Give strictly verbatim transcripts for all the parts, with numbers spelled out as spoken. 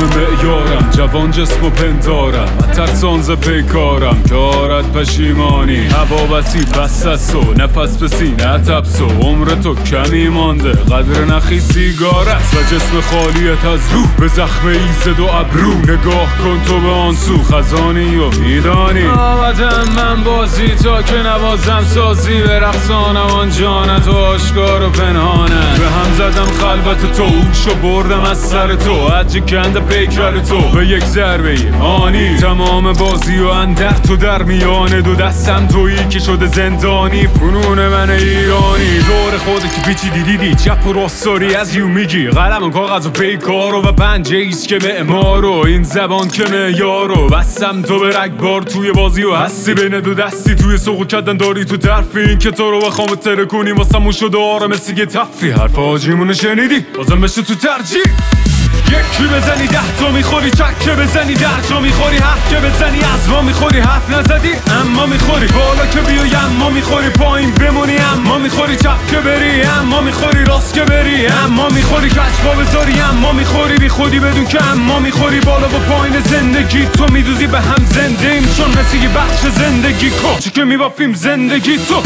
معیارم، جوان جسم و پندارم، ترسان ز پیکارم که آرد پشیمانی. هوا بسی بس است و نفس به سینه تبس و عمر تو کمی مانده، قدر نخی سیگار است و جسم خالیت از روح به زخم ایزد و ابرو. نگاه کن تو به آن سو، خزانی و میدانی آمدم من بازی تا که نوازم سازی، به رقصانم آن جانت و آشکار و پنهانه. به هم زدم خلوت تو، اوشو بردم از سر تو، عجی کنده پیکر تو به یک ضربه آنی. تمام بازی و اندر تو در میانه دو دستم تویی که شده زندانی. فنون من ایرانی دور خودت که پیچی دیدی، چپ و راستاری از یو میگی، قلم و کاغذ و پیکارو و پنجه ایست که معمارو، این زبان که معیارو. بستم تو به رگبار توی بازی و هستی بین دو دستی، توی سوق کردن داری تو طرفی، این که تو رو بخوام تره کنی واسمون شده آره مثل یه تفی. حرف آجیمونو شنیدی بازم بشه تو ترجیح، یکی بزنی ده تا میخوری، چکه بزنی در جا میخوری، حرف که بزنی از ما میخوری، حرف نزدی اما میخوری، بالا که بیای اما میخوری، پایین بمونی اما میخوری، چپ که بری اما میخوری، راست که بری اما میخوری، کچ با بذاری اما میخوری، بی خودی بدون که اما میخوری. بالا و پایین زندگی تو میدوزی به هم زنده ایم، چون مثل یه بخش زندگی کچی که میبافیم زندگی تو.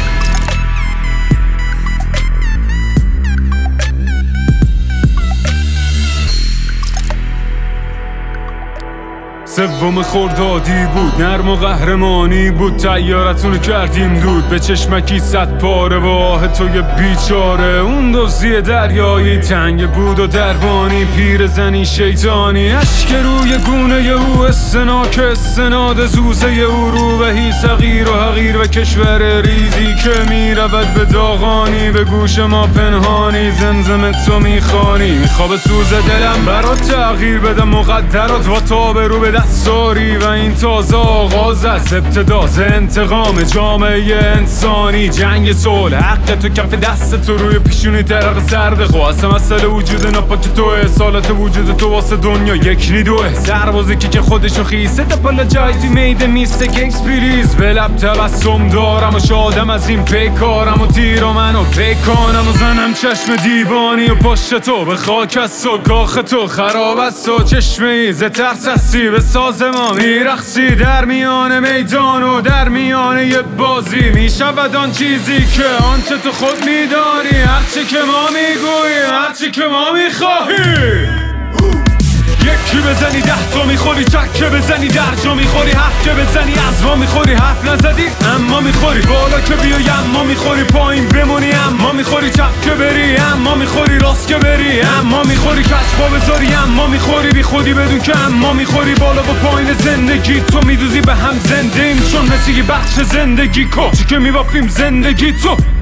سوم خردادی بود، نرم و قهرمانی بود، تیارتونو کردیم دود به چشمکی صد پاره و آه توی بیچاره. اون دوزی دریایی تنگ بود و دربانی، پیر زنی شیطانی، اشک روی گونه او، استناک استناد زوزه او، رو بهی صغیر و حقیر و کشور ریزی که میرود به داغانی، به گوش ما پنهانی زمزم تو میخوانی. میخواب سوز دلم برات تغییر بدم مقدرات و تاب رو به دستاری، و این تازه آغاز از ابتداز انتقام جامعه انسانی. جنگ صلح حق تو کف دست تو، روی پیشونی درق سرد خواست مسئله وجود نپاک توه، سالت وجود تو واسه دنیا یک نی دوه. سربازی که که خودشو خیسه تپالاجایزی میده میستک اکسپریز، به لب تبسم دارم و شادم از این پیکارم و تیر و منو پیکانم و زنم چشم دیوانی و پشت تو به خاک است و کاخ تو خراب است و چشمه ای ز ترس هستی به ساز ما میرخصی. در میان میدان و در میان یه بازی میشود آن چیزی که آنچه تو خود میدانی، هرچی که ما میگوییم هرچی که ما میخواهیم. یکی بزنی ده تا میخوری، چکه بزنی در جا میخوری، حرف که بزنی از ما میخوری، حرف نزدی اما میخوری، بالا که بیای اما میخوری، پایین بمونی اما میخوری، چپ که بری اما میخوری، راست که بری اما میخوری، کچ با بذاری اما میخوری، بی خودی بدون که اما میخوری. بالا و پایین زندگی تو میدوزی به هم زنده ایم، چون مثل یه بخش زندگی کچی که میبافیم زندگی تو.